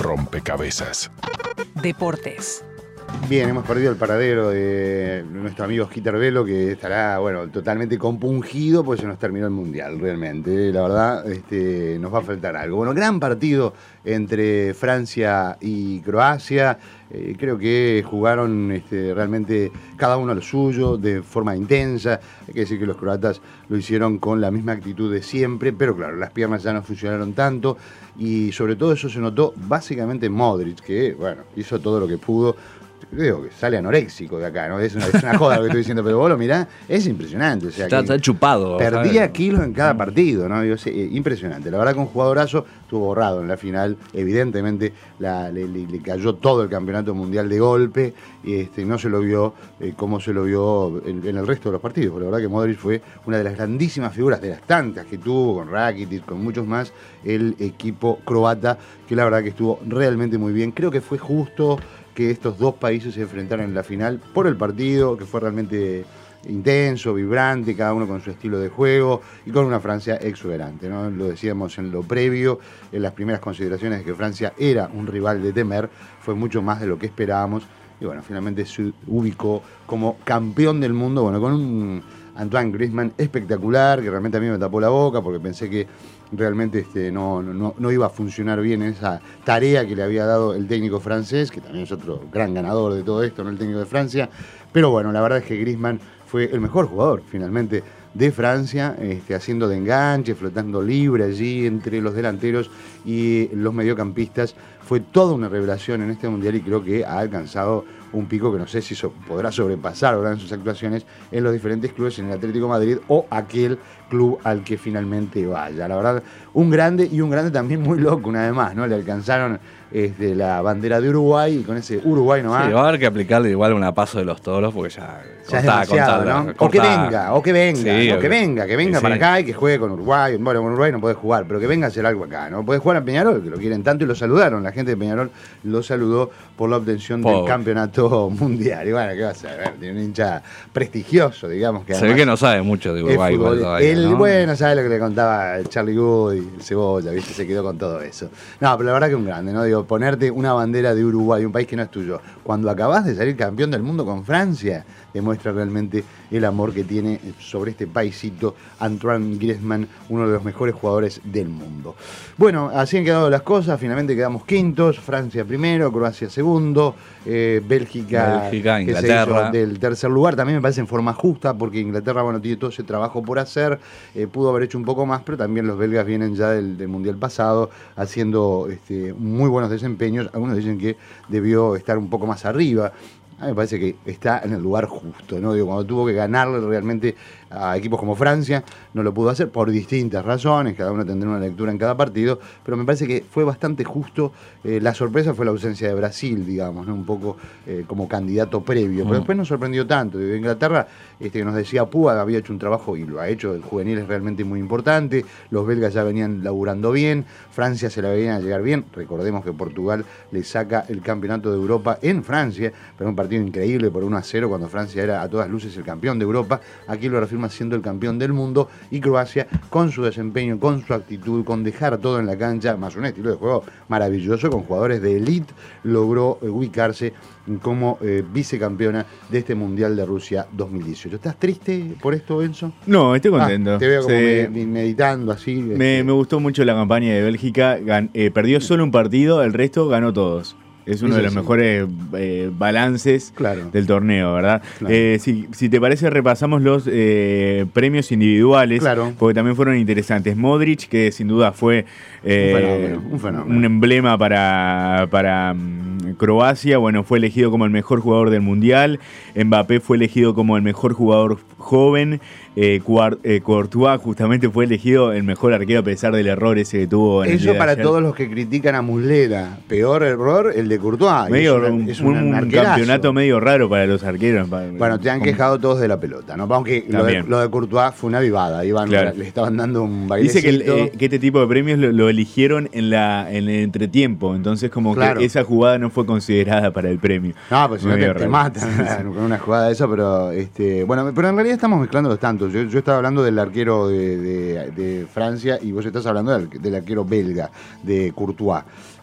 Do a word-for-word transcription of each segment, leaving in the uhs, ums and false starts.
rompecabezas. Deportes. Bien, hemos perdido el paradero de nuestro amigo Gíter Velo, que estará, bueno, totalmente compungido, pues se nos terminó el Mundial, realmente. La verdad, este, nos va a faltar algo. Bueno, gran partido entre Francia y Croacia. Eh, creo que jugaron este, realmente cada uno a lo suyo, de forma intensa. Hay que decir que los croatas lo hicieron con la misma actitud de siempre, pero claro, las piernas ya no funcionaron tanto. Y sobre todo eso se notó básicamente en Modric, que, bueno, hizo todo lo que pudo. Creo que sale anoréxico de acá, ¿no? Es una, es una joda lo que estoy diciendo, pero vos lo mirá, es impresionante. O sea, está, está chupado. Perdía ¿sabes? kilos en cada partido, ¿no? Digo, sí, impresionante. La verdad que un jugadorazo estuvo borrado en la final. Evidentemente la, le, le, le cayó todo el campeonato mundial de golpe y este, no se lo vio eh, como se lo vio en, en el resto de los partidos. Porque la verdad que Modric fue una de las grandísimas figuras, de las tantas que tuvo, con Rakitic, con muchos más, el equipo croata, que la verdad que estuvo realmente muy bien. Creo que fue justo que estos dos países se enfrentaran en la final por el partido, que fue realmente intenso, vibrante, cada uno con su estilo de juego y con una Francia exuberante, ¿no? Lo decíamos en lo previo, en las primeras consideraciones de que Francia era un rival de temer, fue mucho más de lo que esperábamos y bueno, finalmente se ubicó como campeón del mundo, bueno, con un Antoine Griezmann espectacular, que realmente a mí me tapó la boca porque pensé que realmente este, no, no, no iba a funcionar bien en esa tarea que le había dado el técnico francés, que también es otro gran ganador de todo esto, ¿no? El técnico de Francia. Pero bueno, la verdad es que Griezmann fue el mejor jugador finalmente de Francia, este, haciendo de enganche, flotando libre allí entre los delanteros y los mediocampistas. Fue toda una revelación en este mundial y creo que ha alcanzado un pico que no sé si so, podrá sobrepasar ahora en sus actuaciones en los diferentes clubes, en el Atlético de Madrid o aquel club al que finalmente vaya. La verdad, un grande y un grande también muy loco una vez más, ¿no? Le alcanzaron este, la bandera de Uruguay y con ese Uruguay nomás. Sí, va a haber que aplicarle igual una paso de los toros porque ya, ya es demasiado, ¿no? O que venga, o que venga, sí, o que venga, que venga sí, para acá y que juegue con Uruguay. Bueno, con Uruguay no puede jugar, pero que venga a hacer algo acá, ¿no? Puede jugar a Peñarol, que lo quieren tanto y lo saludaron. La gente de Peñarol lo saludó por la obtención Pobre. del campeonato mundial. Y bueno, ¿qué va a ser? Tiene un hincha prestigioso, digamos. Que se ve que no sabe mucho de Uruguay. Igual todavía, el, ¿no? Bueno, sabe lo que le contaba Charlie Good y el Cebolla, ¿viste? Se quedó con todo eso. No, pero la verdad que un grande, ¿no? Digo, ponerte una bandera de Uruguay, un país que no es tuyo, cuando acabás de salir campeón del mundo con Francia, demuestra realmente el amor que tiene sobre este paisito Antoine Griezmann, uno de los mejores jugadores del mundo. Bueno, así han quedado las cosas, finalmente quedamos quintos, Francia primero, Croacia segundo, eh, Bélgica, Bélgica, que Inglaterra. se hizo del tercer lugar, también me parece en forma justa, porque Inglaterra, bueno, tiene todo ese trabajo por hacer, eh, pudo haber hecho un poco más, pero también los belgas vienen ya del, del Mundial pasado, haciendo este, muy buenos desempeños, algunos dicen que debió estar un poco más arriba. A mí me parece que está en el lugar justo, ¿no? Digo, cuando tuvo que ganarle realmente a equipos como Francia, no lo pudo hacer por distintas razones, cada uno tendrá una lectura en cada partido, pero me parece que fue bastante justo. Eh, la sorpresa fue la ausencia de Brasil, digamos, ¿no? Un poco eh, como candidato previo, pero después no sorprendió tanto. De Inglaterra, este, que nos decía Púa, había hecho un trabajo, y lo ha hecho, el juvenil es realmente muy importante, los belgas ya venían laburando bien, Francia se la venían a llegar bien, recordemos que Portugal le saca el campeonato de Europa en Francia, pero un partido increíble por uno a cero cuando Francia era a todas luces el campeón de Europa, aquí lo reafirma siendo el campeón del mundo, y Croacia con su desempeño, con su actitud, con dejar todo en la cancha, más un estilo de juego maravilloso, con jugadores de élite, logró ubicarse como eh, vicecampeona de este Mundial de Rusia dos mil dieciocho. ¿Estás triste por esto, Enzo? No, estoy contento. Ah, te veo como sí. me, meditando así. Me, este. me gustó mucho la campaña de Bélgica. Gan, eh, perdió solo un partido, el resto ganó todos. Es uno Eso de los sí. mejores eh, balances Claro. del torneo, ¿verdad? Claro. Eh, si, si te parece, repasamos los eh, premios individuales, Claro. porque también fueron interesantes. Modric, que sin duda fue eh, un, fenómeno, un, fenómeno. un emblema para, para um, Croacia, bueno, fue elegido como el mejor jugador del Mundial. Mbappé fue elegido como el mejor jugador joven. Eh, eh, Courtois justamente fue elegido el mejor arquero a pesar del error ese que tuvo en el Eso día de para ayer. todos los que critican a Muslera. Peor error el de Courtois. Medio, es una, un, es un, un arquerazo. campeonato medio raro para los arqueros. Bueno, te han Como- quejado todos de la pelota, ¿no? Aunque lo de, lo de Courtois fue una vivada. Iban, Claro. le estaban dando un bailecito. Dice que, el, eh, que este tipo de premios lo, lo eligieron en la en el entretiempo, entonces como Claro. que esa jugada no fue considerada para el premio. No, pues si no te, Medio te raro. matan con una jugada de esa, pero este, bueno, pero en realidad estamos mezclando los tantos. Yo, yo estaba hablando del arquero de, de, de Francia y vos estás hablando del, del arquero belga, de Courtois.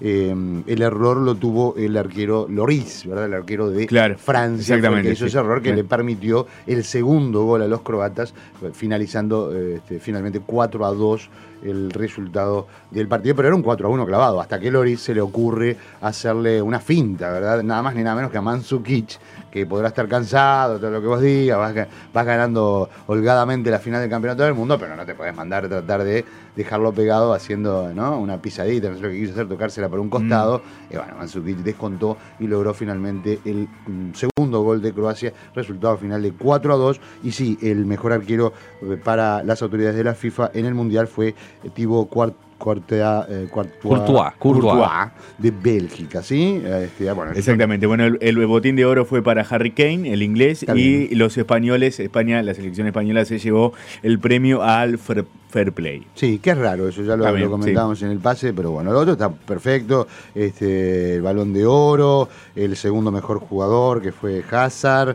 eh, el error lo tuvo el arquero Lloris, ¿verdad? El arquero de claro, Francia, exactamente, que hizo sí. ese error que sí. le permitió el segundo gol a los croatas, finalizando eh, este, finalmente cuatro a dos el resultado del partido, pero era un cuatro a uno clavado, hasta que Lloris se le ocurre hacerle una finta, ¿verdad? Nada más ni nada menos que a Mandžukić, que podrá estar cansado, todo lo que vos digas, vas, vas ganando holgadamente la final del campeonato del mundo, pero no te podés mandar a tratar de dejarlo pegado haciendo, ¿no?, una pisadita, no sé lo que quiso hacer, tocársela por un costado, mm. y bueno, Mandžukić descontó y logró finalmente el um, segundo gol de Croacia, resultado final de cuatro a dos, y sí, el mejor arquero para las autoridades de la FIFA en el Mundial fue Thibaut Courtois, Courtois, eh, Courtois, Courtois de Bélgica, ¿sí? Este, bueno, exactamente, bueno, el, el botín de oro fue para Harry Kane, el inglés, y los españoles, España, la selección española se llevó el premio al Fair, fair Play. Sí, que es raro eso, ya lo, También, lo comentábamos sí. en el pase, pero bueno, el otro está perfecto, este, el Balón de Oro, el segundo mejor jugador que fue Hazard,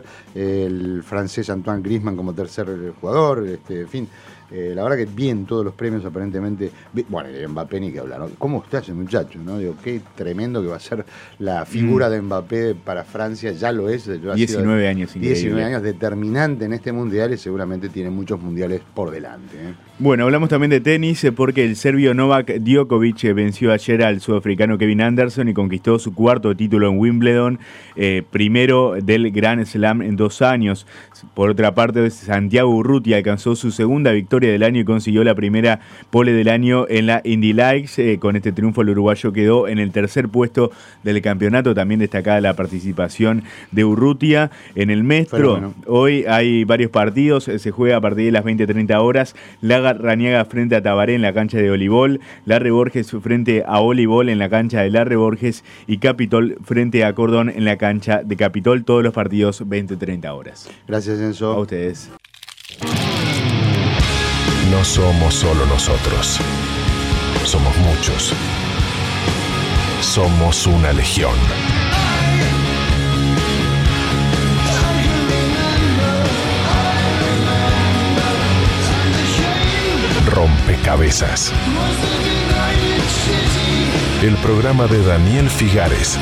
el francés Antoine Griezmann como tercer jugador, este, en fin. Eh, la verdad que bien todos los premios aparentemente. Bueno, y Mbappé ni que hablar, ¿no? ¿Cómo está ese muchacho? ¿No? Digo, qué tremendo que va a ser la figura mm. de Mbappé para Francia, ya lo es. diecinueve años, increíble. diecinueve años, determinante en este mundial y seguramente tiene muchos mundiales por delante. ¿eh? Bueno, hablamos también de tenis porque el serbio Novak Djokovic venció ayer al sudafricano Kevin Anderson y conquistó su cuarto título en Wimbledon, eh, primero del Grand Slam en dos años. Por otra parte, Santiago Urrutia alcanzó su segunda victoria del año y consiguió la primera pole del año en la Indy Lights. Eh, con este triunfo el uruguayo quedó en el tercer puesto del campeonato. También destacada la participación de Urrutia en el Mestro. Bueno. Hoy hay varios partidos, se juega a partir de las veinte treinta horas. Laga Raniaga frente a Tabaré en la cancha de Olivol, Larre Borges frente a Olivol en la cancha de Larre Borges y Capitol frente a Cordón en la cancha de Capitol. Todos los partidos veinte treinta horas. Gracias, Enzo. A ustedes. No somos solo nosotros. Somos muchos. Somos una legión. Rompecabezas. El programa de Daniel Figares.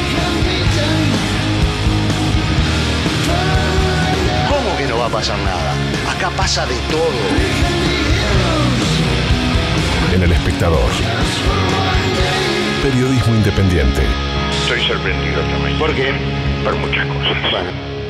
¿Cómo que no va a pasar nada? Acá pasa de todo. En El Espectador. Periodismo independiente. Estoy sorprendido también. ¿Por qué? Por muchas cosas. Bueno.